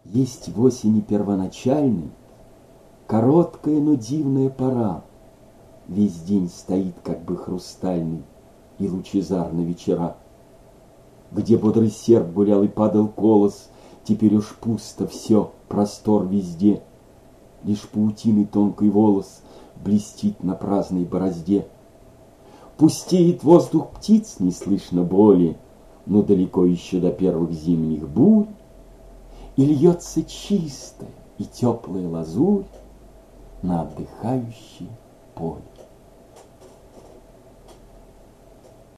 Есть в осени первоначальной короткая, но дивная пора. Весь день стоит как бы хрустальный и лучезар на вечера. Где бодрый серп гулял и падал колос, теперь уж пусто все, простор везде. Лишь паутиный тонкий волос блестит на праздной борозде. Пустеет воздух птиц, не слышно боли, но далеко еще до первых зимних бурь, и льется чистая и теплая лазурь на отдыхающее поле.